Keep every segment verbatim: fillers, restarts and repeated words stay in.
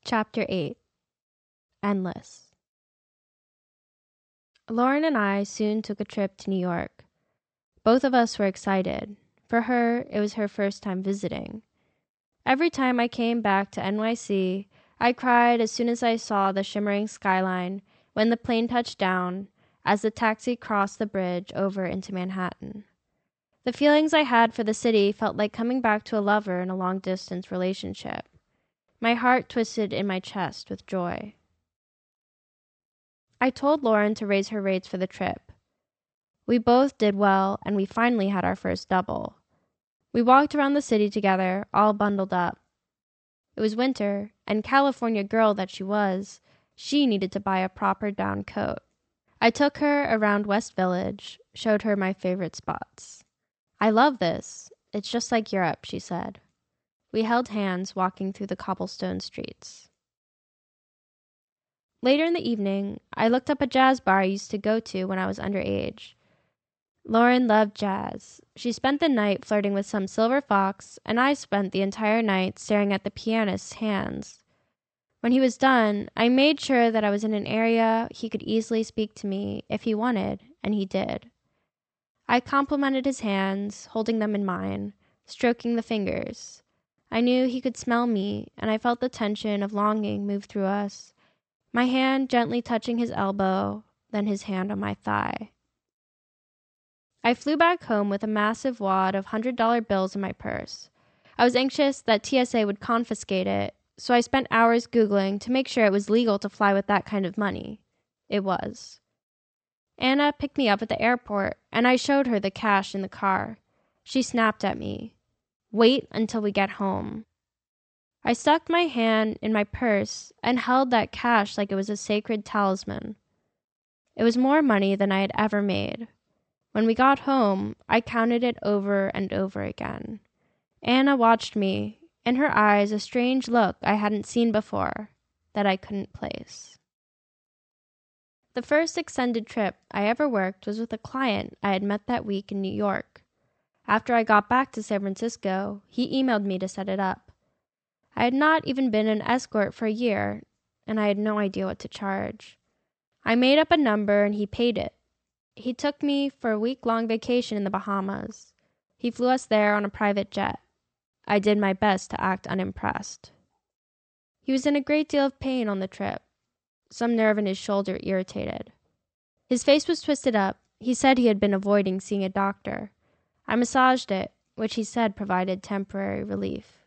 Chapter eight. Endless. Lauren and I soon took a trip to New York. Both of us were excited. For her, it was her first time visiting. Every time I came back to N Y C, I cried as soon as I saw the shimmering skyline when the plane touched down, as the taxi crossed the bridge over into Manhattan. The feelings I had for the city felt like coming back to a lover in a long-distance relationship. My heart twisted in my chest with joy. I told Lauren to raise her rates for the trip. We both did well, and we finally had our first double. We walked around the city together, all bundled up. It was winter, and California girl that she was, she needed to buy a proper down coat. I took her around West Village, showed her my favorite spots. "I love this. It's just like Europe," she said. We held hands walking through the cobblestone streets. Later in the evening, I looked up a jazz bar I used to go to when I was underage. Lauren loved jazz. She spent the night flirting with some silver fox, and I spent the entire night staring at the pianist's hands. When he was done, I made sure that I was in an area he could easily speak to me if he wanted, and he did. I complimented his hands, holding them in mine, stroking the fingers. I knew he could smell me, and I felt the tension of longing move through us, my hand gently touching his elbow, then his hand on my thigh. I flew back home with a massive wad of one hundred dollar bills in my purse. I was anxious that T S A would confiscate it, so I spent hours Googling to make sure it was legal to fly with that kind of money. It was. Anna picked me up at the airport, and I showed her the cash in the car. She snapped at me. "Wait until we get home." I stuck my hand in my purse and held that cash like it was a sacred talisman. It was more money than I had ever made. When we got home, I counted it over and over again. Anna watched me, in her eyes a strange look I hadn't seen before, that I couldn't place. The first extended trip I ever worked was with a client I had met that week in New York. After I got back to San Francisco, he emailed me to set it up. I had not even been an escort for a year, and I had no idea what to charge. I made up a number and he paid it. He took me for a week-long vacation in the Bahamas. He flew us there on a private jet. I did my best to act unimpressed. He was in a great deal of pain on the trip. Some nerve in his shoulder irritated. His face was twisted up. He said he had been avoiding seeing a doctor. I massaged it, which he said provided temporary relief.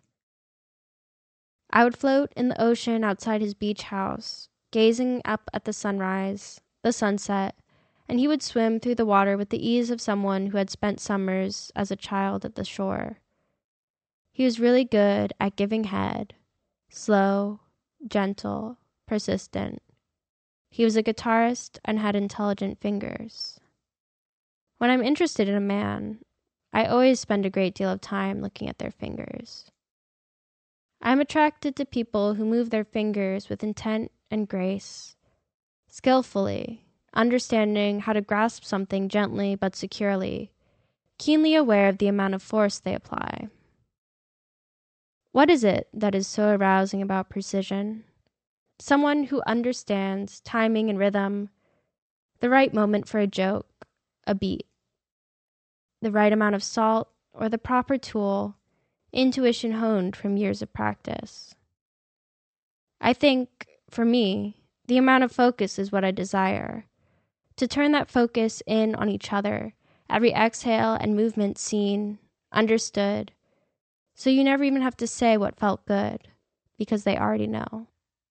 I would float in the ocean outside his beach house, gazing up at the sunrise, the sunset, and he would swim through the water with the ease of someone who had spent summers as a child at the shore. He was really good at giving head, slow, gentle, persistent. He was a guitarist and had intelligent fingers. When I'm interested in a man, I always spend a great deal of time looking at their fingers. I'm attracted to people who move their fingers with intent and grace, skillfully, understanding how to grasp something gently but securely, keenly aware of the amount of force they apply. What is it that is so arousing about precision? Someone who understands timing and rhythm, the right moment for a joke, a beat, the right amount of salt or the proper tool, intuition honed from years of practice. I think, for me, the amount of focus is what I desire. To turn that focus in on each other, every exhale and movement seen, understood, so you never even have to say what felt good, because they already know.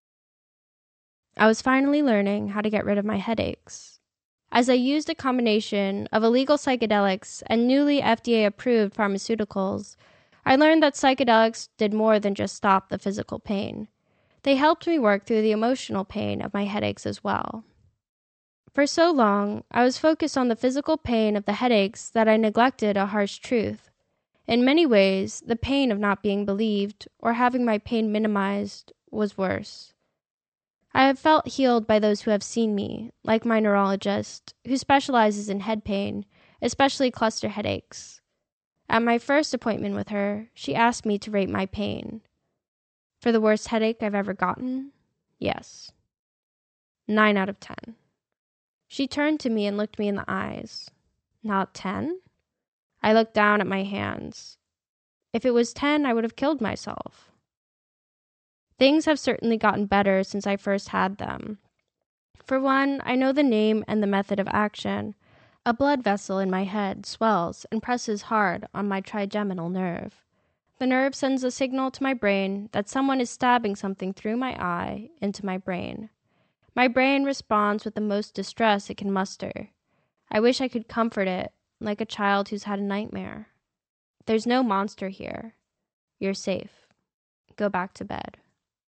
I was finally learning how to get rid of my headaches. As I used a combination of illegal psychedelics and newly F D A-approved pharmaceuticals, I learned that psychedelics did more than just stop the physical pain. They helped me work through the emotional pain of my headaches as well. For so long, I was focused on the physical pain of the headaches that I neglected a harsh truth. In many ways, the pain of not being believed or having my pain minimized was worse. I have felt healed by those who have seen me, like my neurologist, who specializes in head pain, especially cluster headaches. At my first appointment with her, she asked me to rate my pain. For the worst headache I've ever gotten? Yes. Nine out of ten. She turned to me and looked me in the eyes. Not ten? I looked down at my hands. If it was ten, I would have killed myself. Things have certainly gotten better since I first had them. For one, I know the name and the method of action. A blood vessel in my head swells and presses hard on my trigeminal nerve. The nerve sends a signal to my brain that someone is stabbing something through my eye into my brain. My brain responds with the most distress it can muster. I wish I could comfort it, like a child who's had a nightmare. There's no monster here. You're safe. Go back to bed.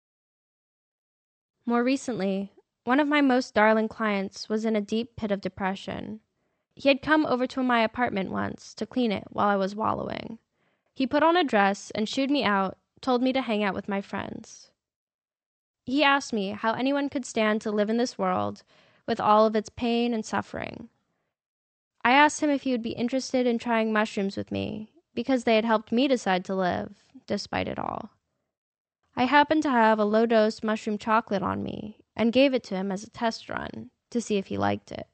More recently, one of my most darling clients was in a deep pit of depression. He had come over to my apartment once to clean it while I was wallowing. He put on a dress and shooed me out, told me to hang out with my friends. He asked me how anyone could stand to live in this world with all of its pain and suffering. I asked him if he would be interested in trying mushrooms with me, because they had helped me decide to live, despite it all. I happened to have a low-dose mushroom chocolate on me and gave it to him as a test run to see if he liked it.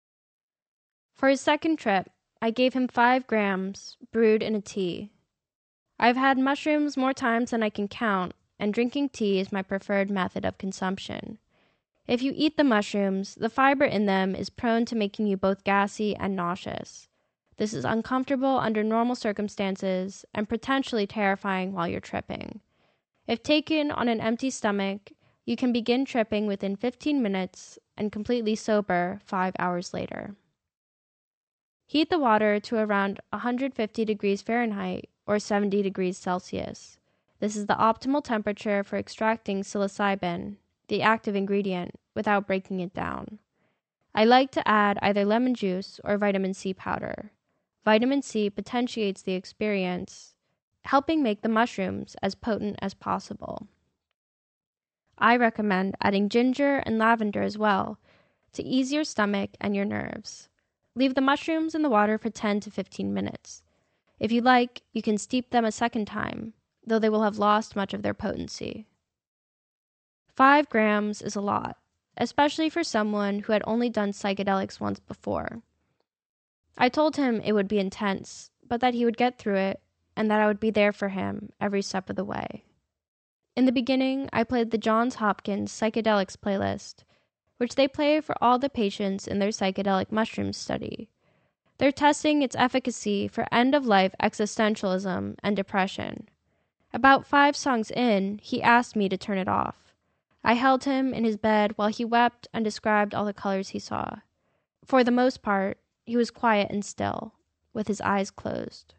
For his second trip, I gave him five grams, brewed in a tea. I've had mushrooms more times than I can count, and drinking tea is my preferred method of consumption. If you eat the mushrooms, the fiber in them is prone to making you both gassy and nauseous. This is uncomfortable under normal circumstances and potentially terrifying while you're tripping. If taken on an empty stomach, you can begin tripping within fifteen minutes and completely sober five hours later. Heat the water to around one hundred fifty degrees Fahrenheit or seventy degrees Celsius. This is the optimal temperature for extracting psilocybin, the active ingredient, without breaking it down. I like to add either lemon juice or vitamin C powder. Vitamin C potentiates the experience, helping make the mushrooms as potent as possible. I recommend adding ginger and lavender as well to ease your stomach and your nerves. Leave the mushrooms in the water for ten to fifteen minutes. If you like, you can steep them a second time, though they will have lost much of their potency. Five grams is a lot, especially for someone who had only done psychedelics once before. I told him it would be intense, but that he would get through it, and that I would be there for him every step of the way. In the beginning, I played the Johns Hopkins Psychedelics playlist, which they play for all the patients in their psychedelic mushrooms study. They're testing its efficacy for end-of-life existentialism and depression. About five songs in, he asked me to turn it off. I held him in his bed while he wept and described all the colors he saw. For the most part, he was quiet and still, with his eyes closed.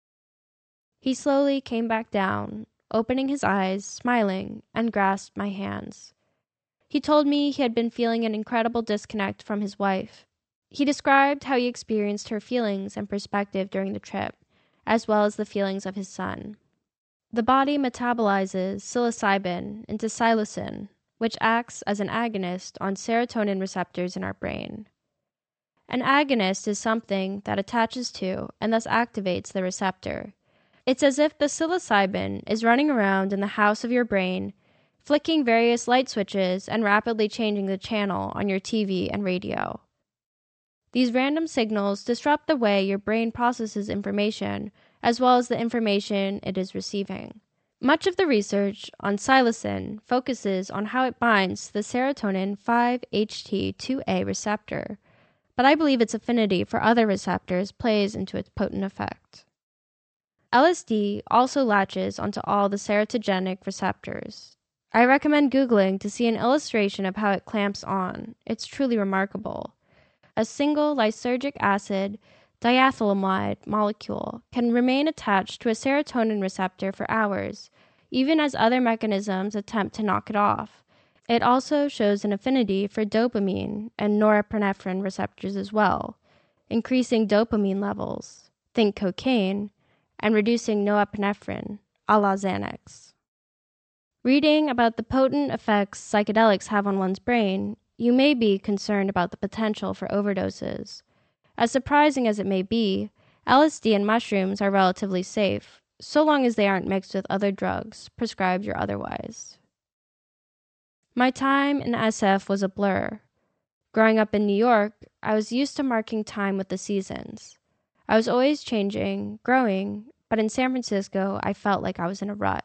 He slowly came back down, opening his eyes, smiling, and grasped my hands. He told me he had been feeling an incredible disconnect from his wife. He described how he experienced her feelings and perspective during the trip, as well as the feelings of his son. The body metabolizes psilocybin into psilocin, which acts as an agonist on serotonin receptors in our brain. An agonist is something that attaches to and thus activates the receptor. It's as if the psilocybin is running around in the house of your brain, flicking various light switches and rapidly changing the channel on your T V and radio. These random signals disrupt the way your brain processes information, as well as the information it is receiving. Much of the research on psilocin focuses on how it binds to the serotonin five H T two A receptor, but I believe its affinity for other receptors plays into its potent effect. L S D also latches onto all the serotogenic receptors. I recommend Googling to see an illustration of how it clamps on. It's truly remarkable. A single lysergic acid diethylamide molecule can remain attached to a serotonin receptor for hours, even as other mechanisms attempt to knock it off. It also shows an affinity for dopamine and norepinephrine receptors as well, increasing dopamine levels, think cocaine, and reducing norepinephrine, a la Xanax. Reading about the potent effects psychedelics have on one's brain, you may be concerned about the potential for overdoses. As surprising as it may be, L S D and mushrooms are relatively safe, so long as they aren't mixed with other drugs, prescribed or otherwise. My time in S F was a blur. Growing up in New York, I was used to marking time with the seasons. I was always changing, growing, but in San Francisco, I felt like I was in a rut.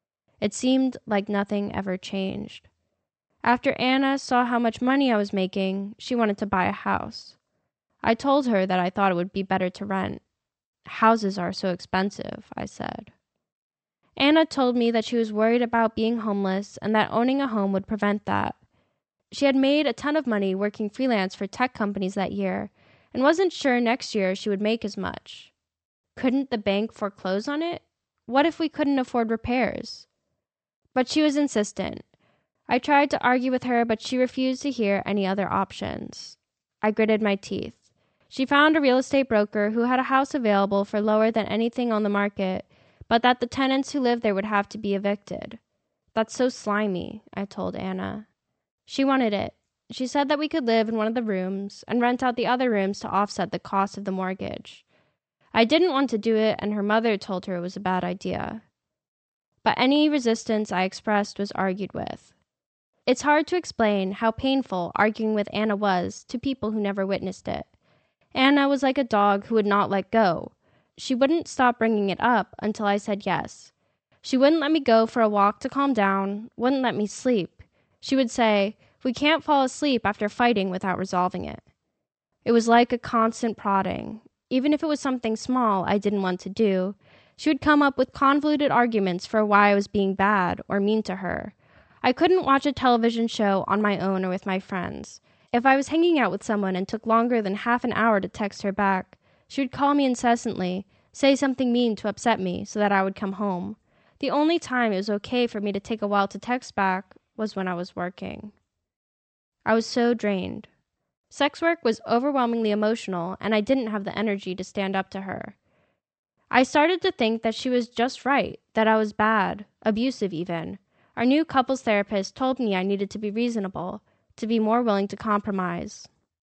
It seemed like nothing ever changed. After Anna saw how much money I was making, she wanted to buy a house. I told her that I thought it would be better to rent. Houses are so expensive, I said. Anna told me that she was worried about being homeless and that owning a home would prevent that. She had made a ton of money working freelance for tech companies that year and wasn't sure next year she would make as much. Couldn't the bank foreclose on it? What if we couldn't afford repairs? But she was insistent. I tried to argue with her, but she refused to hear any other options. I gritted my teeth. She found a real estate broker who had a house available for lower than anything on the market, but that the tenants who lived there would have to be evicted. That's so slimy, I told Anna. She wanted it. She said that we could live in one of the rooms and rent out the other rooms to offset the cost of the mortgage. I didn't want to do it, and her mother told her it was a bad idea. But any resistance I expressed was argued with. It's hard to explain how painful arguing with Anna was to people who never witnessed it. Anna was like a dog who would not let go. She wouldn't stop bringing it up until I said yes. She wouldn't let me go for a walk to calm down, wouldn't let me sleep. She would say, "We can't fall asleep after fighting without resolving it." It was like a constant prodding. Even if it was something small I didn't want to do, she would come up with convoluted arguments for why I was being bad or mean to her. I couldn't watch a television show on my own or with my friends. If I was hanging out with someone and took longer than half an hour to text her back, she would call me incessantly, say something mean to upset me so that I would come home. The only time it was okay for me to take a while to text back was when I was working. I was so drained. Sex work was overwhelmingly emotional, and I didn't have the energy to stand up to her. I started to think that she was just right, that I was bad, abusive even. Our new couples therapist told me I needed to be reasonable, to be more willing to compromise.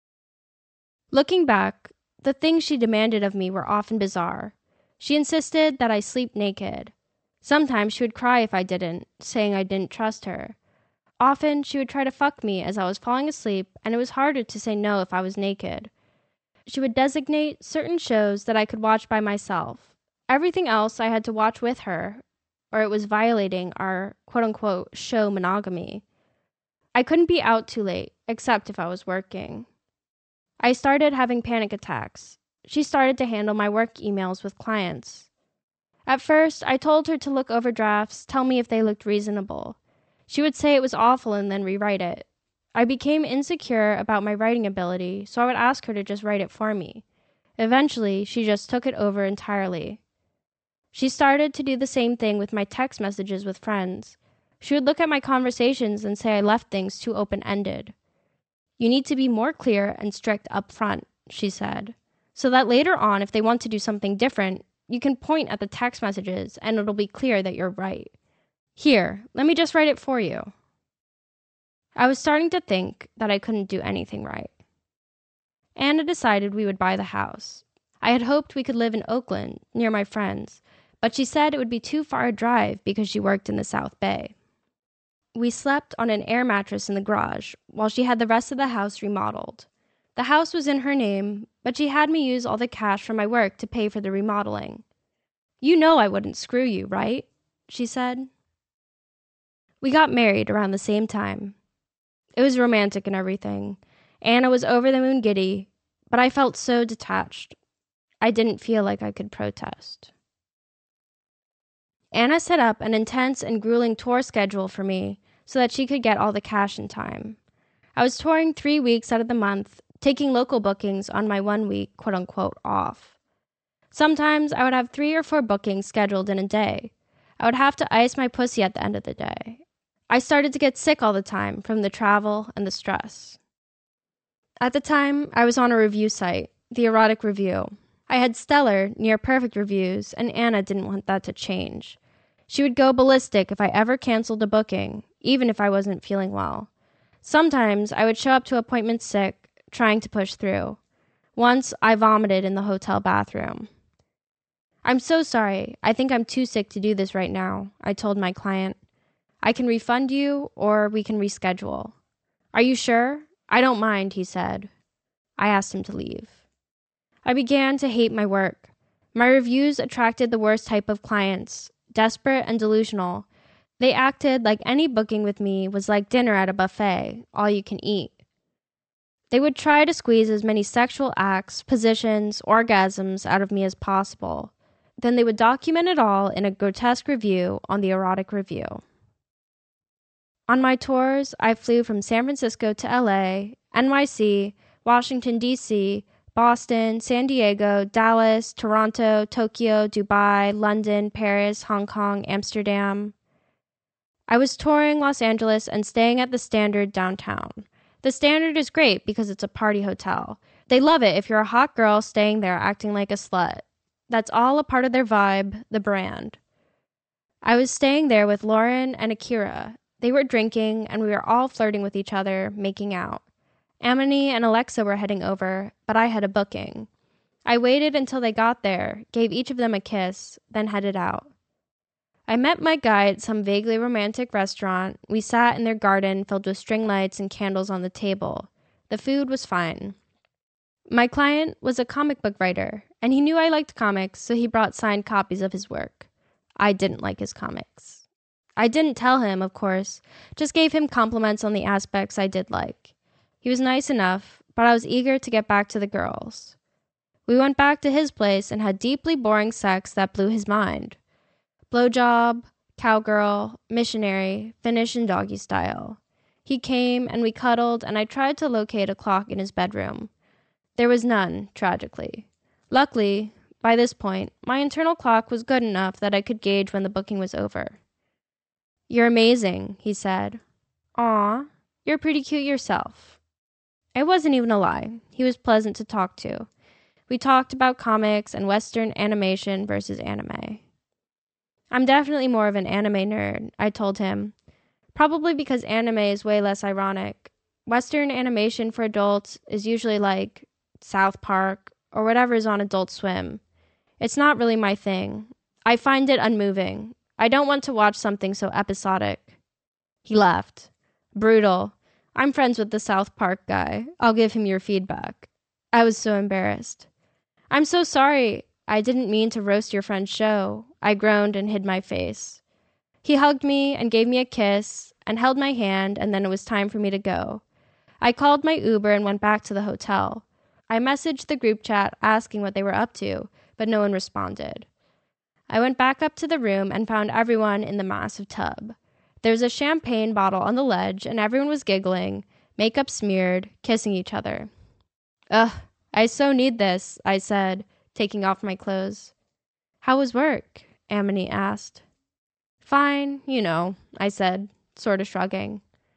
Looking back, the things she demanded of me were often bizarre. She insisted that I sleep naked. Sometimes she would cry if I didn't, saying I didn't trust her. Often she would try to fuck me as I was falling asleep, and it was harder to say no if I was naked. She would designate certain shows that I could watch by myself. Everything else I had to watch with her, or it was violating our quote-unquote show monogamy. I couldn't be out too late, except if I was working. I started having panic attacks. She started to handle my work emails with clients. At first, I told her to look over drafts, tell me if they looked reasonable. She would say it was awful and then rewrite it. I became insecure about my writing ability, so I would ask her to just write it for me. Eventually, she just took it over entirely. She started to do the same thing with my text messages with friends. She would look at my conversations and say I left things too open-ended. "You need to be more clear and strict up front," she said, "so that later on, if they want to do something different, you can point at the text messages and it'll be clear that you're right. Here, let me just write it for you." I was starting to think that I couldn't do anything right. Anna decided we would buy the house. I had hoped we could live in Oakland, near my friends, but she said it would be too far a drive because she worked in the South Bay. We slept on an air mattress in the garage while she had the rest of the house remodeled. The house was in her name, but she had me use all the cash from my work to pay for the remodeling. "You know I wouldn't screw you, right?" she said. We got married around the same time. It was romantic and everything. Anna was over the moon giddy, but I felt so detached. I didn't feel like I could protest. Anna set up an intense and grueling tour schedule for me so that she could get all the cash in time. I was touring three weeks out of the month, taking local bookings on my one week, quote-unquote, off. Sometimes I would have three or four bookings scheduled in a day. I would have to ice my pussy at the end of the day. I started to get sick all the time from the travel and the stress. At the time, I was on a review site, The Erotic Review. I had stellar, near-perfect reviews, and Anna didn't want that to change. She would go ballistic if I ever canceled a booking, even if I wasn't feeling well. Sometimes I would show up to appointments sick, trying to push through. Once I vomited in the hotel bathroom. I'm so sorry. I think I'm too sick to do this right now, I told my client. I can refund you, or we can reschedule. Are you sure? I don't mind, he said. I asked him to leave. I began to hate my work. My reviews attracted the worst type of clients, desperate and delusional. They acted like any booking with me was like dinner at a buffet, all you can eat. They would try to squeeze as many sexual acts, positions, orgasms out of me as possible. Then they would document it all in a grotesque review on the Erotic Review. On my tours, I flew from San Francisco to L A, N Y C, Washington, D C, Boston, San Diego, Dallas, Toronto, Tokyo, Dubai, London, Paris, Hong Kong, Amsterdam. I was touring Los Angeles and staying at the Standard downtown. The Standard is great because it's a party hotel. They love it if you're a hot girl staying there acting like a slut. That's all a part of their vibe, the brand. I was staying there with Lauren and Akira. They were drinking, and we were all flirting with each other, making out. Amity and Alexa were heading over, but I had a booking. I waited until they got there, gave each of them a kiss, then headed out. I met my guy at some vaguely romantic restaurant. We sat in their garden filled with string lights and candles on the table. The food was fine. My client was a comic book writer, and he knew I liked comics, so he brought signed copies of his work. I didn't like his comics. I didn't tell him, of course, just gave him compliments on the aspects I did like. He was nice enough, but I was eager to get back to the girls. We went back to his place and had deeply boring sex that blew his mind. Blowjob, cowgirl, missionary, Finnish and doggy style. He came and we cuddled, and I tried to locate a clock in his bedroom. There was none, tragically. Luckily, by this point, my internal clock was good enough that I could gauge when the booking was over. You're amazing, he said. Aw, you're pretty cute yourself. It wasn't even a lie. He was pleasant to talk to. We talked about comics and Western animation versus anime. I'm definitely more of an anime nerd, I told him. Probably because anime is way less ironic. Western animation for adults is usually like South Park or whatever is on Adult Swim. It's not really my thing. I find it unmoving. I don't want to watch something so episodic. He laughed. Brutal. I'm friends with the South Park guy. I'll give him your feedback. I was so embarrassed. I'm so sorry. I didn't mean to roast your friend's show. I groaned and hid my face. He hugged me and gave me a kiss and held my hand, and then it was time for me to go. I called my Uber and went back to the hotel. I messaged the group chat asking what they were up to, but no one responded. I went back up to the room and found everyone in the massive tub. There was a champagne bottle on the ledge, and everyone was giggling, makeup smeared, kissing each other. Ugh, I so need this, I said, taking off my clothes. How was work? Amity asked. Fine, you know, I said, sort of shrugging.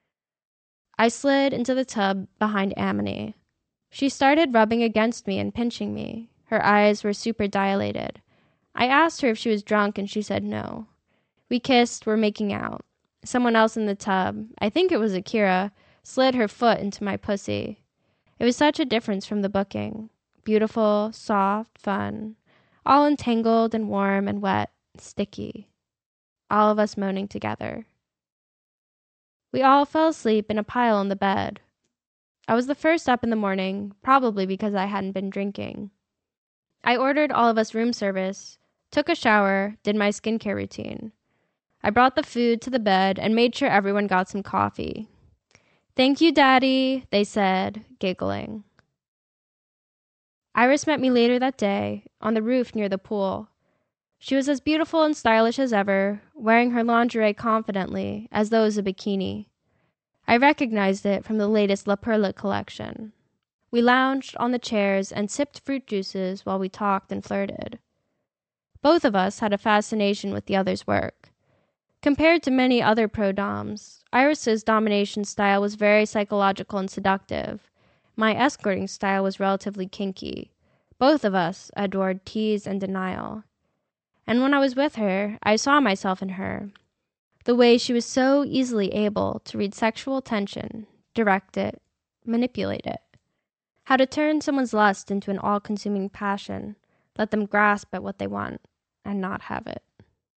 I slid into the tub behind Amity. She started rubbing against me and pinching me. Her eyes were super dilated. I asked her if she was drunk, and she said no. We kissed, were making out. Someone else in the tub, I think it was Akira, slid her foot into my pussy. It was such a difference from the booking. Beautiful, soft, fun. All entangled and warm and wet, sticky. All of us moaning together. We all fell asleep in a pile on the bed. I was the first up in the morning, probably because I hadn't been drinking. I ordered all of us room service, took a shower, did my skincare routine. I brought the food to the bed and made sure everyone got some coffee. Thank you, Daddy, they said, giggling. Iris met me later that day, on the roof near the pool. She was as beautiful and stylish as ever, wearing her lingerie confidently, as though it was a bikini. I recognized it from the latest La Perla collection. We lounged on the chairs and sipped fruit juices while we talked and flirted. Both of us had a fascination with the other's work. Compared to many other pro-doms, Iris's domination style was very psychological and seductive. My escorting style was relatively kinky. Both of us adored tease and denial. And when I was with her, I saw myself in her. The way she was so easily able to read sexual tension, direct it, manipulate it. How to turn someone's lust into an all-consuming passion, let them grasp at what they want, and not have it.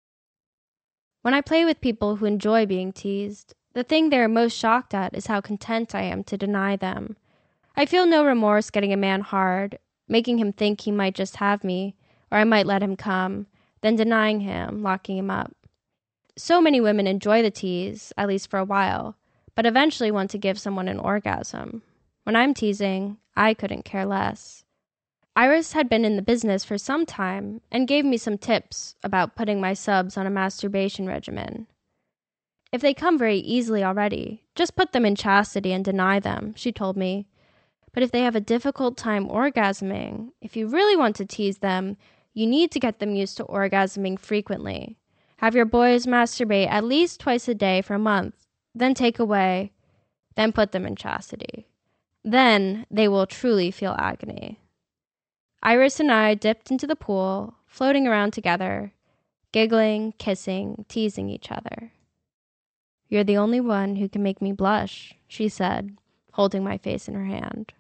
When I play with people who enjoy being teased, the thing they are most shocked at is how content I am to deny them. I feel no remorse getting a man hard, making him think he might just have me, or I might let him come, then denying him, locking him up. So many women enjoy the tease, at least for a while, but eventually want to give someone an orgasm. When I'm teasing, I couldn't care less. Iris had been in the business for some time and gave me some tips about putting my subs on a masturbation regimen. If they come very easily already, just put them in chastity and deny them, she told me. But if they have a difficult time orgasming, if you really want to tease them, you need to get them used to orgasming frequently. Have your boys masturbate at least twice a day for a month, then take away, then put them in chastity. Then they will truly feel agony. Iris and I dipped into the pool, floating around together, giggling, kissing, teasing each other. "You're the only one who can make me blush," she said, holding my face in her hand.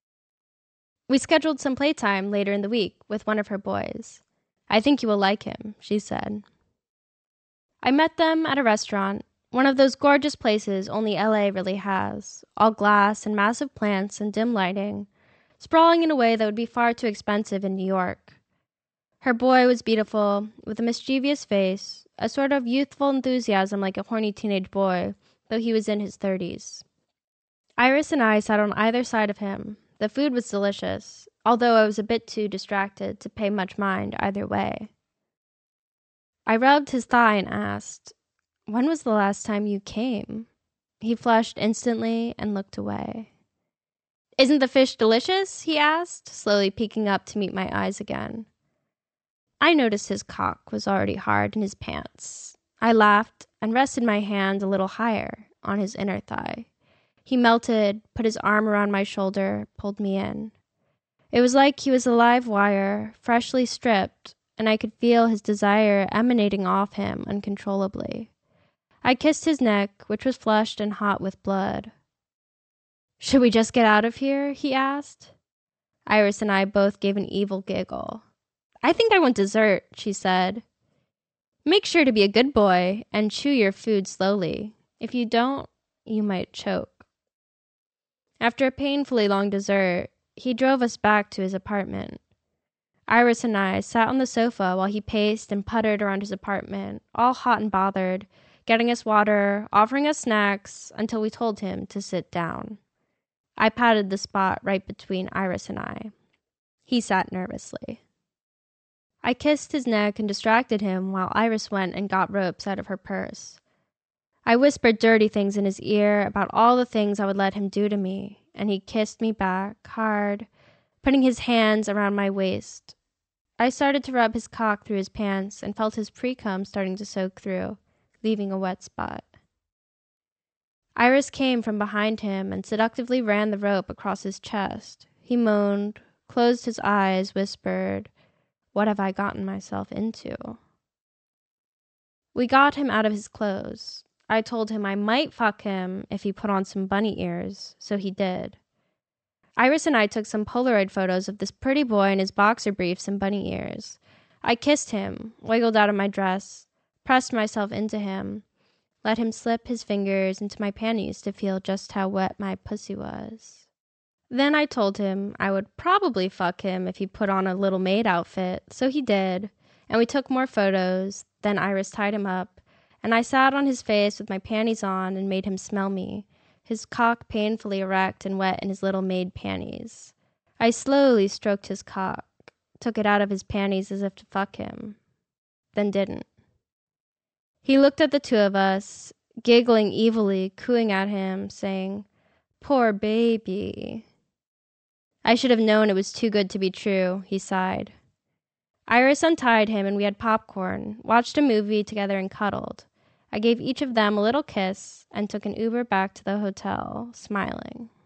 We scheduled some playtime later in the week with one of her boys. "I think you will like him," she said. I met them at a restaurant, one of those gorgeous places only L A really has, all glass and massive plants and dim lighting, sprawling in a way that would be far too expensive in New York. Her boy was beautiful, with a mischievous face, a sort of youthful enthusiasm like a horny teenage boy, though he was in his thirties. Iris and I sat on either side of him. The food was delicious, although I was a bit too distracted to pay much mind either way. I rubbed his thigh and asked, "When was the last time you came?" He flushed instantly and looked away. "Isn't the fish delicious?" he asked, slowly peeking up to meet my eyes again. I noticed his cock was already hard in his pants. I laughed and rested my hand a little higher on his inner thigh. He melted, put his arm around my shoulder, pulled me in. It was like he was a live wire, freshly stripped, and I could feel his desire emanating off him uncontrollably. I kissed his neck, which was flushed and hot with blood. "Should we just get out of here?" he asked. Iris and I both gave an evil giggle. "I think I want dessert," she said. "Make sure to be a good boy and chew your food slowly. If you don't, you might choke." After a painfully long dessert, he drove us back to his apartment. Iris and I sat on the sofa while he paced and puttered around his apartment, all hot and bothered, getting us water, offering us snacks, until we told him to sit down. I patted the spot right between Iris and I. He sat nervously. I kissed his neck and distracted him while Iris went and got ropes out of her purse. I whispered dirty things in his ear about all the things I would let him do to me, and he kissed me back, hard, putting his hands around my waist. I started to rub his cock through his pants and felt his pre-cum starting to soak through, leaving a wet spot. Iris came from behind him and seductively ran the rope across his chest. He moaned, closed his eyes, whispered, "What have I gotten myself into?" We got him out of his clothes. I told him I might fuck him if he put on some bunny ears, so he did. Iris and I took some Polaroid photos of this pretty boy in his boxer briefs and bunny ears. I kissed him, wiggled out of my dress, pressed myself into him, let him slip his fingers into my panties to feel just how wet my pussy was. Then I told him I would probably fuck him if he put on a little maid outfit, so he did, and we took more photos. Then Iris tied him up, and I sat on his face with my panties on and made him smell me, his cock painfully erect and wet in his little maid panties. I slowly stroked his cock, took it out of his panties as if to fuck him, then didn't. He looked at the two of us, giggling evilly, cooing at him, saying, "Poor baby." I should have known it was too good to be true, he sighed. Iris untied him and we had popcorn, watched a movie together and cuddled. I gave each of them a little kiss and took an Uber back to the hotel, smiling.